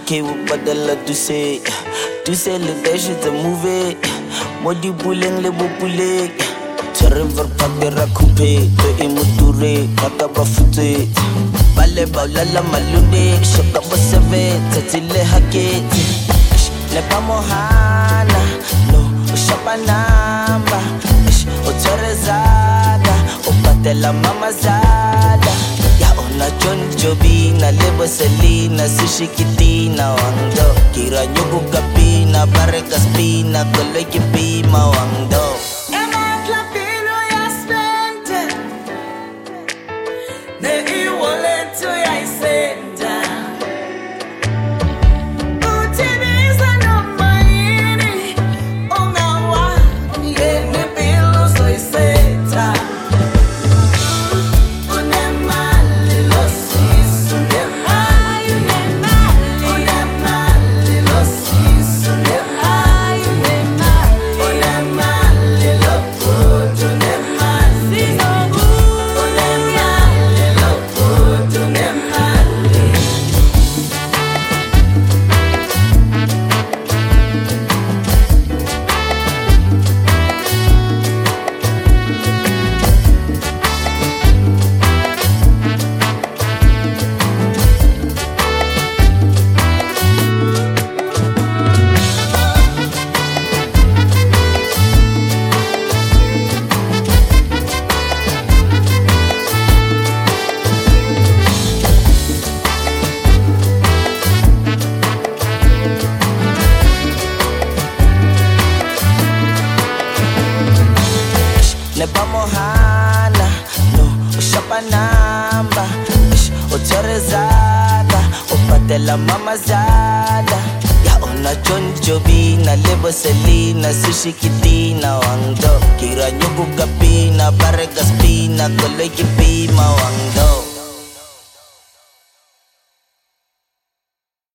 Okay, badala tu say le dash is a movie. Modi buleng le bopule. River Padera Coupe, to Imuture, Kakabafute, Baleba Lala Malunde, Shokabasave, Tatile Haket, Lepa Mohana, no, Shapanamba, Otorezada, Opatela Mamazada, Yaona John Jobina, Lebo Selina, Sushi Kitina, Wando, Kira Nyugu Gabina, Bareka Spina, Koleki Pima, Wando. Nebamohana, no, Shapanamba, Otorezada, Opatela Mamazada, Yaona John Jobina, Lebo Selina, Sushi Kitina, Wando, Kira Nyugu Gabina, Bareka Spina, Koleki Pima, Wando.